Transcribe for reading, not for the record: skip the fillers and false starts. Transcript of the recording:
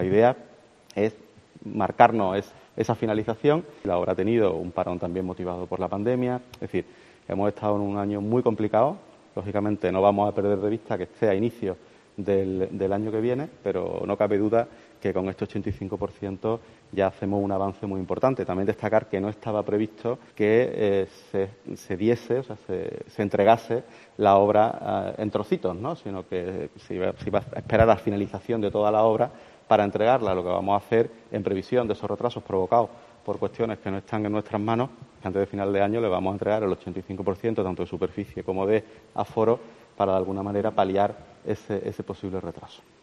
La idea es marcarnos esa finalización. La obra ha tenido un parón también motivado por la pandemia, es decir, hemos estado en un año muy complicado. Lógicamente no vamos a perder de vista que esté a inicio del año que viene, pero no cabe duda que con este 85% ya hacemos un avance muy importante. También destacar que no estaba previsto que se diese, o sea, se entregase la obra en trocitos, ¿no? Sino que se iba a esperar a la finalización de toda la obra para entregarla. Lo que vamos a hacer, en previsión de esos retrasos provocados por cuestiones que no están en nuestras manos, antes de final de año le vamos a entregar el 85% tanto de superficie como de aforo para de alguna manera paliar ese posible retraso.